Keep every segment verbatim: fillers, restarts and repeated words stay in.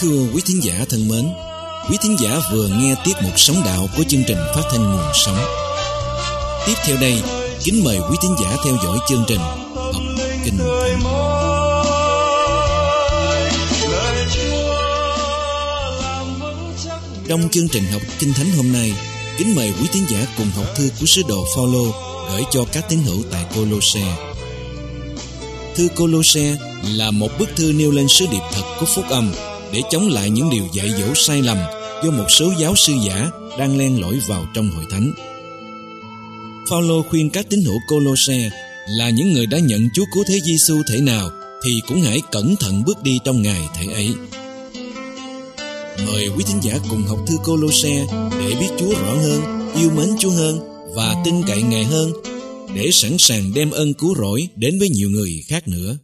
Thưa quý thính giả thân mến, quý thính giả vừa nghe tiết mục Sống Đạo của chương trình phát thanh Nguồn Sống. Tiếp theo đây, kính mời quý thính giả theo dõi chương trình Học Kinh Thánh. Trong chương trình Học Kinh Thánh hôm nay, kính mời quý thính giả cùng học thư của sứ đồ Phao-lô gửi cho các tín hữu tại Cô-lô-se. Thư Cô-lô-se là một bức thư nêu lên sứ điệp thật của phúc âm để chống lại những điều dạy dỗ sai lầm do một số giáo sư giả đang len lỏi vào trong hội thánh. Phao-lô khuyên các tín hữu Cô-lô-se là những người đã nhận Chúa Cứu Thế Giêsu thể nào thì cũng hãy cẩn thận bước đi trong ngày thể ấy. Mời quý thính giả cùng học thư Cô-lô-se để biết Chúa rõ hơn, yêu mến Chúa hơn và tin cậy Ngài hơn, để sẵn sàng đem ơn cứu rỗi đến với nhiều người khác nữa.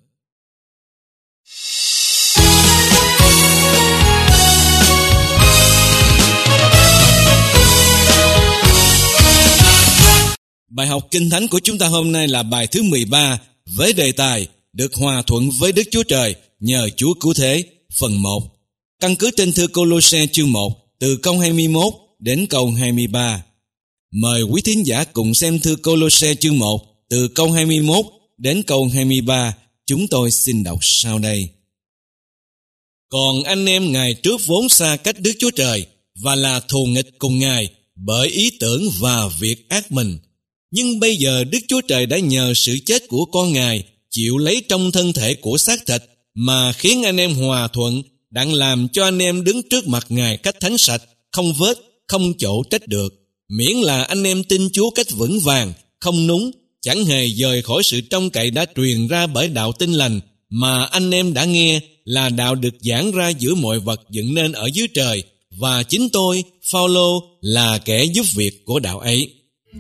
Bài học Kinh Thánh của chúng ta hôm nay là bài thứ mười ba với đề tài được hòa thuận với Đức Chúa Trời nhờ Chúa Cứu Thế, phần một. Căn cứ trên thư Cô-lô-se chương một từ câu hai mươi mốt đến câu hai mươi ba. Mời quý thính giả cùng xem thư Cô-lô-se chương một từ câu hai mươi mốt đến câu hai mươi ba. Chúng tôi xin đọc sau đây. Còn anh em ngày trước vốn xa cách Đức Chúa Trời và là thù nghịch cùng Ngài bởi ý tưởng và việc ác mình. Nhưng bây giờ Đức Chúa Trời đã nhờ sự chết của con Ngài chịu lấy trong thân thể của xác thịt mà khiến anh em hòa thuận, đặng làm cho anh em đứng trước mặt Ngài cách thánh sạch, không vết, không chỗ trách được. Miễn là anh em tin Chúa cách vững vàng, không núng, chẳng hề dời khỏi sự trông cậy đã truyền ra bởi đạo tin lành mà anh em đã nghe, là đạo được giảng ra giữa mọi vật dựng nên ở dưới trời, và chính tôi, Phao-lô, là kẻ giúp việc của đạo ấy.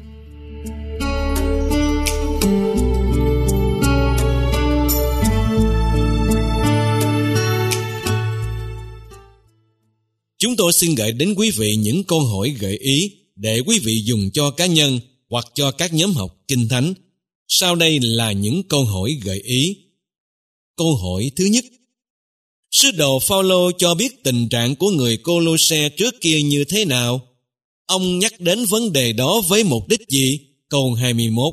Chúng tôi xin gửi đến quý vị những câu hỏi gợi ý để quý vị dùng cho cá nhân hoặc cho các nhóm học Kinh Thánh. Sau đây là những câu hỏi gợi ý. Câu hỏi thứ nhất: sứ đồ Phao-lô cho biết tình trạng của người Cô-lô-se trước kia như thế nào? Ông nhắc đến vấn đề đó với mục đích gì? Câu hai mươi mốt.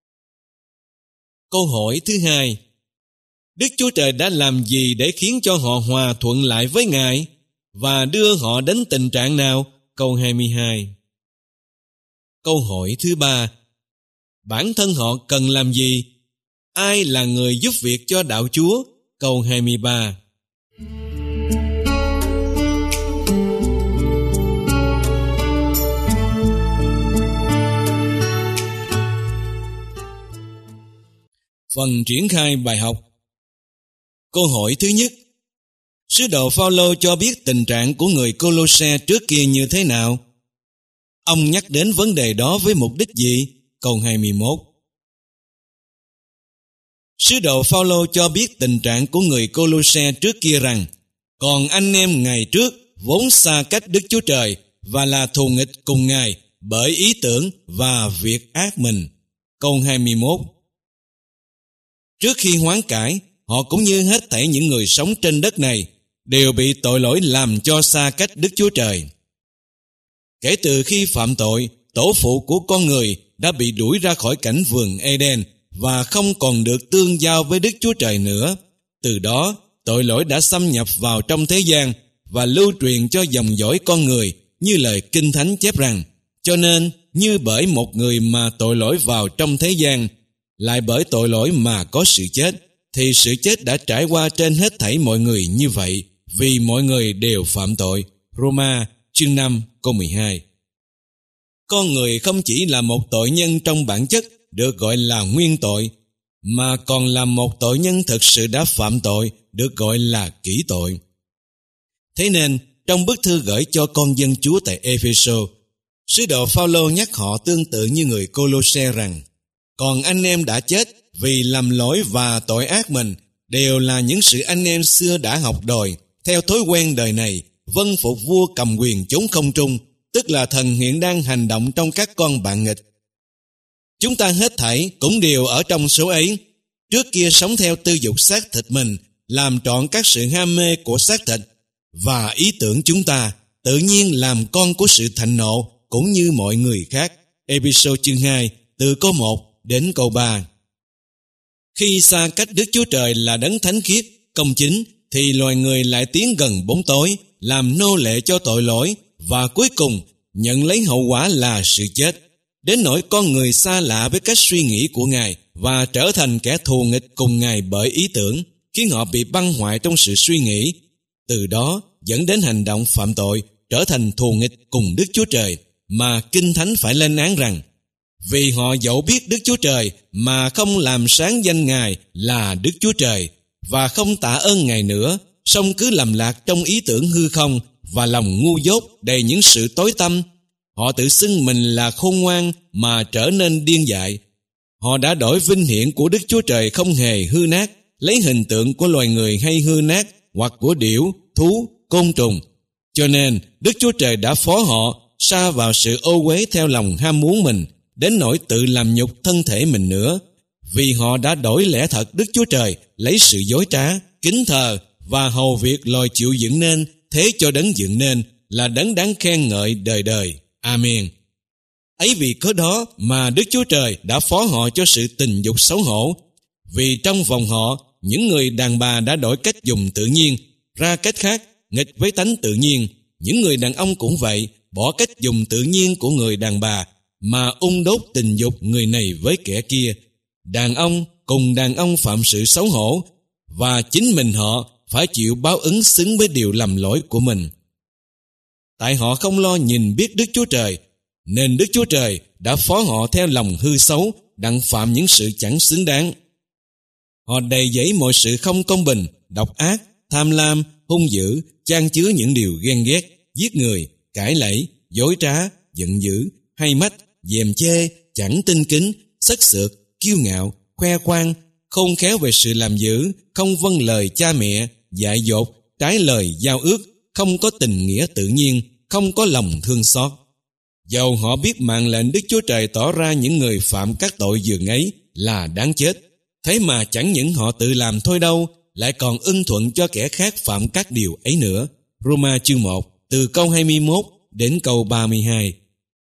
Câu hỏi thứ hai: Đức Chúa Trời đã làm gì để khiến cho họ hòa thuận lại với Ngài và đưa họ đến tình trạng nào? Câu hai mươi hai. Câu hỏi thứ ba: bản thân họ cần làm gì? Ai là người giúp việc cho đạo Chúa? Câu hai mươi ba. Phần triển khai bài học. Câu hỏi thứ nhất: sứ đồ Phao-lô cho biết tình trạng của người Cô-lô-se trước kia như thế nào? Ông nhắc đến vấn đề đó với mục đích gì? Câu hai mươi mốt. Sứ đồ Phao-lô cho biết tình trạng của người Cô-lô-se trước kia rằng: còn anh em ngày trước vốn xa cách Đức Chúa Trời và là thù nghịch cùng Ngài bởi ý tưởng và việc ác mình. Câu hai mươi mốt. Trước khi hoán cải, họ cũng như hết thảy những người sống trên đất này đều bị tội lỗi làm cho xa cách Đức Chúa Trời. Kể từ khi phạm tội, tổ phụ của con người đã bị đuổi ra khỏi cảnh vườn Eden và không còn được tương giao với Đức Chúa Trời nữa. Từ đó, tội lỗi đã xâm nhập vào trong thế gian và lưu truyền cho dòng dõi con người, như lời Kinh Thánh chép rằng: cho nên, như bởi một người mà tội lỗi vào trong thế gian, lại bởi tội lỗi mà có sự chết, thì sự chết đã trải qua trên hết thảy mọi người như vậy, vì mọi người đều phạm tội. Roma chương năm câu mười hai. Con người không chỉ là một tội nhân trong bản chất được gọi là nguyên tội, mà còn là một tội nhân thực sự đã phạm tội được gọi là kỹ tội. Thế nên, trong bức thư gửi cho con dân Chúa tại Ê-phê-sô, sứ đồ Phao-lô nhắc họ tương tự như người Cô-lô-se rằng: còn anh em đã chết vì làm lỗi và tội ác mình đều là những sự anh em xưa đã học đòi theo thói quen đời này, vâng phục vua cầm quyền chốn không trung, tức là thần hiện đang hành động trong các con bạn nghịch. Chúng ta hết thảy cũng đều ở trong số ấy. Trước kia sống theo tư dục xác thịt mình, làm trọn các sự ham mê của xác thịt, và ý tưởng chúng ta tự nhiên làm con của sự thạnh nộ cũng như mọi người khác. Ê-phê-sô chương hai từ câu một đến câu ba. Khi xa cách Đức Chúa Trời là đấng thánh khiết, công chính, thì loài người lại tiến gần bóng tối, làm nô lệ cho tội lỗi, và cuối cùng nhận lấy hậu quả là sự chết. Đến nỗi con người xa lạ với cách suy nghĩ của Ngài và trở thành kẻ thù nghịch cùng Ngài bởi ý tưởng, khiến họ bị băng hoại trong sự suy nghĩ. Từ đó dẫn đến hành động phạm tội, trở thành thù nghịch cùng Đức Chúa Trời, mà Kinh Thánh phải lên án rằng, vì họ dẫu biết Đức Chúa Trời mà không làm sáng danh Ngài là Đức Chúa Trời, và không tạ ơn Ngài nữa, song cứ lầm lạc trong ý tưởng hư không và lòng ngu dốt đầy những sự tối tăm. Họ tự xưng mình là khôn ngoan mà trở nên điên dại. Họ đã đổi vinh hiển của Đức Chúa Trời không hề hư nát, lấy hình tượng của loài người hay hư nát, hoặc của điểu, thú, côn trùng. Cho nên Đức Chúa Trời đã phó họ sa vào sự ô uế theo lòng ham muốn mình, đến nỗi tự làm nhục thân thể mình nữa. Vì họ đã đổi lẽ thật Đức Chúa Trời, lấy sự dối trá, kính thờ và hầu việc loài chịu dựng nên, thế cho đấng dựng nên là đấng đáng khen ngợi đời đời. Amen. Ấy vì cớ đó mà Đức Chúa Trời đã phó họ cho sự tình dục xấu hổ. Vì trong vòng họ, những người đàn bà đã đổi cách dùng tự nhiên ra cách khác, nghịch với tánh tự nhiên. Những người đàn ông cũng vậy, bỏ cách dùng tự nhiên của người đàn bà mà ung đốt tình dục người này với kẻ kia. Đàn ông cùng đàn ông phạm sự xấu hổ, và chính mình họ phải chịu báo ứng xứng với điều lầm lỗi của mình. Tại họ không lo nhìn biết Đức Chúa Trời, nên Đức Chúa Trời đã phó họ theo lòng hư xấu, đặng phạm những sự chẳng xứng đáng. Họ đầy dẫy mọi sự không công bình, độc ác, tham lam, hung dữ, chan chứa những điều ghen ghét, giết người, cãi lẫy, dối trá, giận dữ, hay mách, dèm chê, chẳng tinh kính, xất xược, kiêu ngạo, khoe khoang, khôn khéo về sự làm dữ, không vâng lời cha mẹ, dại dột, trái lời giao ước, không có tình nghĩa tự nhiên, không có lòng thương xót. Dầu họ biết mạng lệnh Đức Chúa Trời tỏ ra những người phạm các tội dường ấy là đáng chết, thế mà chẳng những họ tự làm thôi đâu, lại còn ưng thuận cho kẻ khác phạm các điều ấy nữa. Roma chương một từ câu hai mươi mốt đến câu ba mươi hai.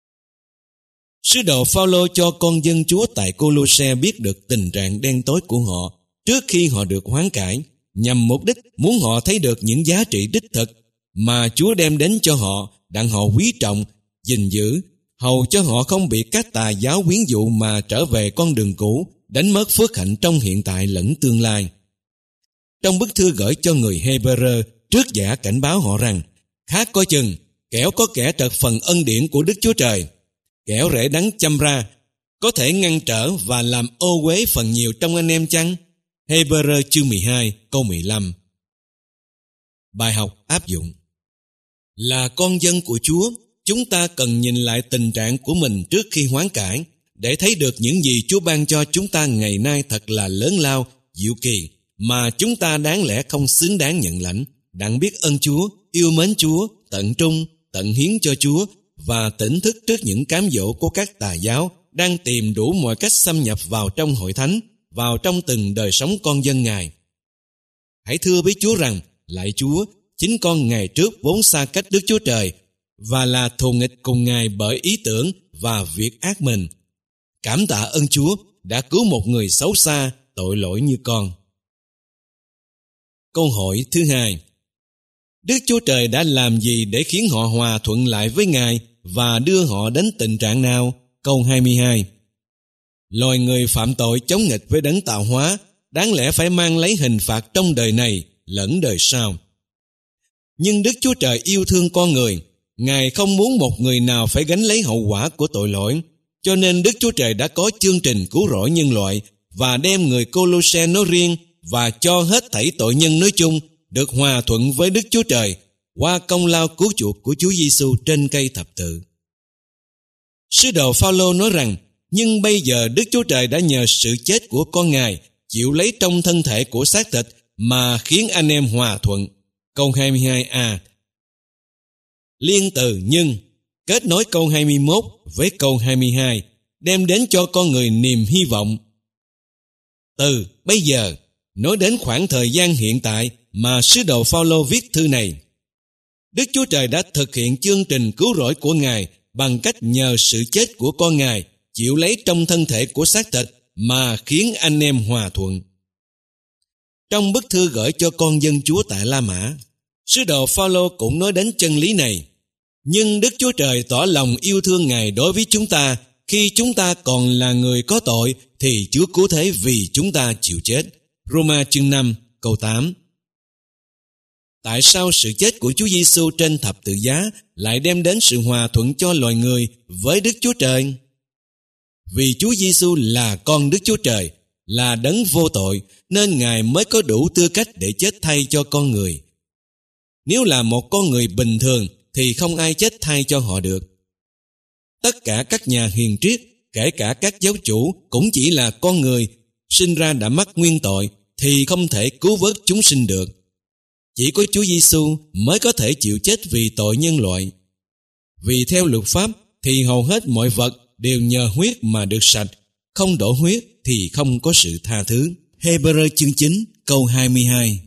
Sứ đồ Phao-lô cho con dân Chúa tại Cô-lô-se biết được tình trạng đen tối của họ trước khi họ được hoán cải, nhằm mục đích muốn họ thấy được những giá trị đích thực mà Chúa đem đến cho họ, đặng họ quý trọng, gìn giữ, hầu cho họ không bị các tà giáo quyến dụ mà trở về con đường cũ, đánh mất phước hạnh trong hiện tại lẫn tương lai. Trong bức thư gửi cho người Hê-bơ-rơ, trước giả cảnh báo họ rằng, khác coi chừng, kẻo có kẻ trật phần ân điển của Đức Chúa Trời, kẻo rễ đắng châm ra, có thể ngăn trở và làm ô uế phần nhiều trong anh em chăng? Hê-bơ-rơ chương mười hai câu mười lăm. Bài học áp dụng. Là con dân của Chúa, chúng ta cần nhìn lại tình trạng của mình trước khi hoán cải, để thấy được những gì Chúa ban cho chúng ta ngày nay thật là lớn lao, diệu kỳ, mà chúng ta đáng lẽ không xứng đáng nhận lãnh, đặng biết ơn Chúa, yêu mến Chúa, tận trung, tận hiến cho Chúa, và tỉnh thức trước những cám dỗ của các tà giáo đang tìm đủ mọi cách xâm nhập vào trong hội thánh, vào trong từng đời sống con dân Ngài. Hãy thưa với Chúa rằng, lạy Chúa, chính con ngày trước vốn xa cách Đức Chúa Trời và là thù nghịch cùng Ngài bởi ý tưởng và việc ác mình. Cảm tạ ơn Chúa đã cứu một người xấu xa, tội lỗi như con. Câu hỏi thứ hai: Đức Chúa Trời đã làm gì để khiến họ hòa thuận lại với Ngài và đưa họ đến tình trạng nào? Câu hai mươi hai. Loài người phạm tội chống nghịch với đấng tạo hóa đáng lẽ phải mang lấy hình phạt trong đời này lẫn đời sau. Nhưng Đức Chúa Trời yêu thương con người, Ngài không muốn một người nào phải gánh lấy hậu quả của tội lỗi, cho nên Đức Chúa Trời đã có chương trình cứu rỗi nhân loại và đem người Cô-lô-se nói riêng và cho hết thảy tội nhân nói chung được hòa thuận với Đức Chúa Trời qua công lao cứu chuộc của Chúa Giêsu trên cây thập tự. Sứ đồ Phao-lô nói rằng, nhưng bây giờ Đức Chúa Trời đã nhờ sự chết của con Ngài chịu lấy trong thân thể của xác thịt mà khiến anh em hòa thuận. Câu hai mươi hai a. Liên từ nhưng kết nối câu hai mươi mốt với câu hai mươi hai, đem đến cho con người niềm hy vọng. Từ bây giờ nói đến khoảng thời gian hiện tại mà sứ đồ Phao-lô viết thư này. Đức Chúa Trời đã thực hiện chương trình cứu rỗi của Ngài bằng cách nhờ sự chết của con Ngài chịu lấy trong thân thể của xác thịt mà khiến anh em hòa thuận. Trong bức thư gửi cho con dân Chúa tại La Mã, sứ đồ Phao-lô cũng nói đến chân lý này. Nhưng Đức Chúa Trời tỏ lòng yêu thương Ngài đối với chúng ta khi chúng ta còn là người có tội thì Chúa cứu thế vì chúng ta chịu chết. Roma chương năm câu tám. Tại sao sự chết của Chúa Giêsu trên thập tự giá lại đem đến sự hòa thuận cho loài người với Đức Chúa Trời? Vì Chúa Giêsu là con Đức Chúa Trời, là đấng vô tội, nên Ngài mới có đủ tư cách để chết thay cho con người. Nếu là một con người bình thường thì không ai chết thay cho họ được. Tất cả các nhà hiền triết, kể cả các giáo chủ, cũng chỉ là con người sinh ra đã mắc nguyên tội thì không thể cứu vớt chúng sinh được. Chỉ có Chúa Giêsu mới có thể chịu chết vì tội nhân loại. Vì theo luật pháp thì hầu hết mọi vật đều nhờ huyết mà được sạch, không đổ huyết thì không có sự tha thứ. Hê-bơ-rơ chương chín câu hai mươi hai.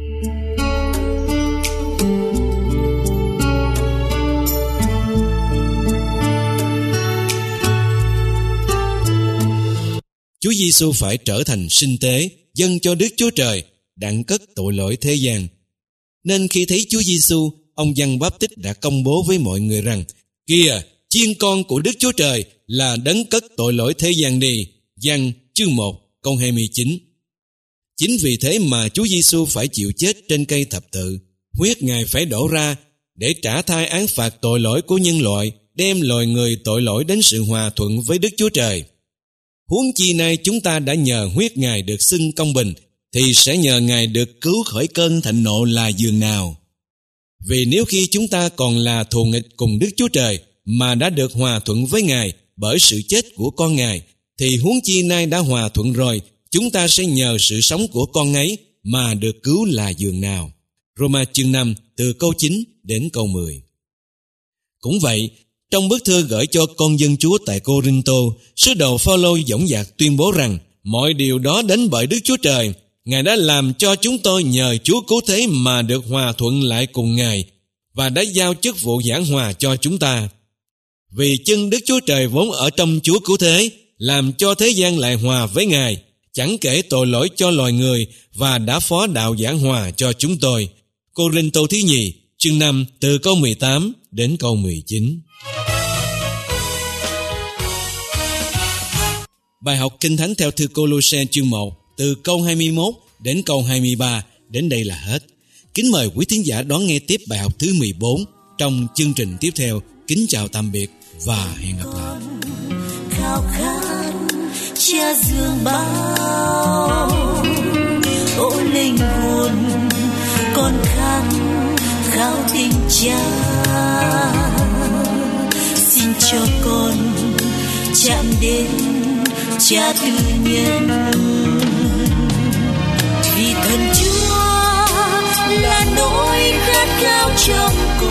Chúa Giêsu phải trở thành sinh tế, dâng cho Đức Chúa Trời, đặng cất tội lỗi thế gian. Nên khi thấy Chúa Giêsu, ông Giăng Báp-tít đã công bố với mọi người rằng: Kìa, chiên con của Đức Chúa Trời là đấng cất tội lỗi thế gian đi. Giăng chương một câu hai mươi chín. Chính vì thế mà Chúa Giêsu phải chịu chết trên cây thập tự. Huyết Ngài phải đổ ra để trả thai án phạt tội lỗi của nhân loại, đem loài người tội lỗi đến sự hòa thuận với Đức Chúa Trời. Huống chi nay chúng ta đã nhờ huyết Ngài được xưng công bình, thì sẽ nhờ Ngài được cứu khỏi cơn thịnh nộ là dường nào. Vì nếu khi chúng ta còn là thù nghịch cùng Đức Chúa Trời mà đã được hòa thuận với Ngài bởi sự chết của con Ngài, thì huống chi nay đã hòa thuận rồi, chúng ta sẽ nhờ sự sống của con ấy mà được cứu là dường nào. Roma chương năm từ câu chín đến câu mười. Cũng vậy, trong bức thư gửi cho con dân Chúa tại Cô-rinh-tô, sứ đồ Phao-lô dõng dạc tuyên bố rằng mọi điều đó đến bởi Đức Chúa Trời. Ngài đã làm cho chúng tôi nhờ Chúa cứu thế mà được hòa thuận lại cùng Ngài, và đã giao chức vụ giảng hòa cho chúng ta. Vì chân Đức Chúa Trời vốn ở trong Chúa cứu thế, làm cho thế gian lại hòa với Ngài, chẳng kể tội lỗi cho loài người, và đã phó đạo giảng hòa cho chúng tôi. Cô-rinh-tô thứ nhì chương năm từ câu mười tám đến câu mười chín. Bài học Kinh Thánh theo thư Cô-lô-se chương một từ câu hai mươi mốt đến câu hai mươi ba đến đây là hết. Kính mời quý thính giả đón nghe tiếp bài học thứ mười bốn trong chương trình tiếp theo. Kính chào tạm biệt và hẹn gặp lại. Khao khát Cha dương bao, ô linh hồn con khát khao tình Cha. Xin cho con chạm đến Cha tư nhân, vì thần Chúa là nỗi khát khao trong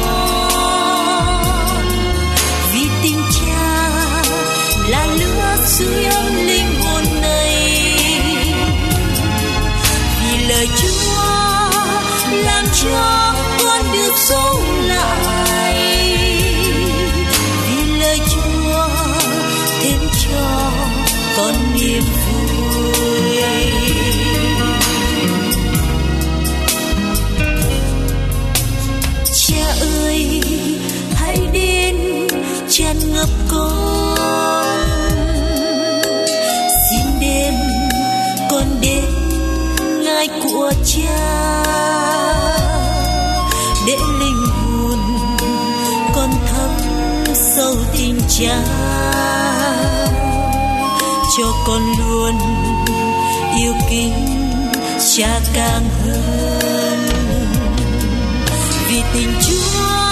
con, vì tình Cha là lửa sưởi ấm linh hồn này, vì lời Chúa làm cho con được sống lại, vì lời Chúa thêm cho con niềm vui. Cha ơi, hãy đến tràn ngập con, xin đem con đến ngai của Cha, để linh hồn con thấm sâu tình Cha, cho con luôn yêu kính Cha càng hơn, vì tình Chúa